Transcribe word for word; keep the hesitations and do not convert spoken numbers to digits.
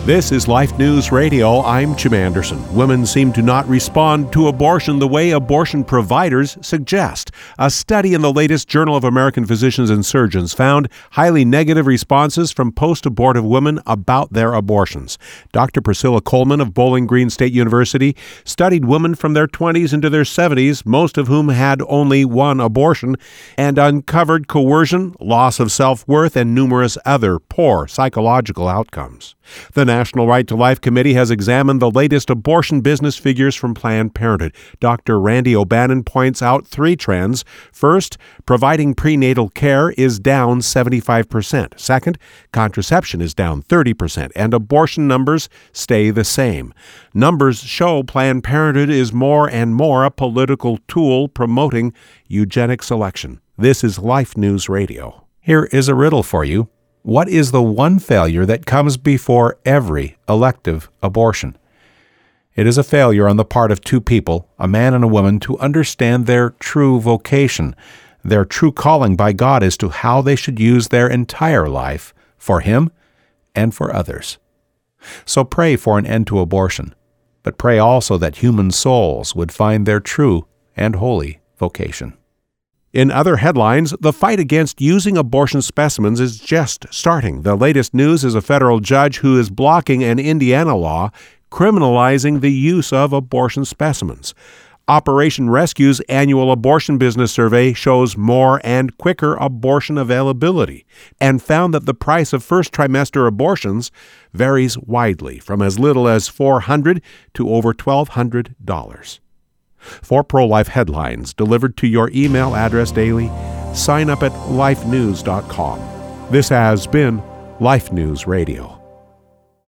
This is Life News Radio. I'm Jim Anderson. Women seem to not respond to abortion the way abortion providers suggest. A study in the latest Journal of American Physicians and Surgeons found highly negative responses from post-abortive women about their abortions. Doctor Priscilla Coleman of Bowling Green State University studied women from their twenties into their seventies, most of whom had only one abortion, and uncovered coercion, loss of self-worth, and numerous other poor psychological outcomes. The National Right to Life Committee has examined the latest abortion business figures from Planned Parenthood. Doctor Randy O'Bannon points out three trends. First, providing prenatal care is down seventy-five percent. Second, contraception is down thirty percent, and abortion numbers stay the same. Numbers show Planned Parenthood is more and more a political tool promoting eugenic selection. This is Life News Radio. Here is a riddle for you. What is the one failure that comes before every elective abortion? It is a failure on the part of two people, a man and a woman, to understand their true vocation. Their true calling by God as to how they should use their entire life for Him and for others. So pray for an end to abortion, but pray also that human souls would find their true and holy vocation. In other headlines, the fight against using abortion specimens is just starting. The latest news is a federal judge who is blocking an Indiana law criminalizing the use of abortion specimens. Operation Rescue's annual abortion business survey shows more and quicker abortion availability and found that the price of first trimester abortions varies widely, from as little as four hundred dollars to over twelve hundred dollars. For pro-life headlines delivered to your email address daily, sign up at life news dot com. This has been Life News Radio.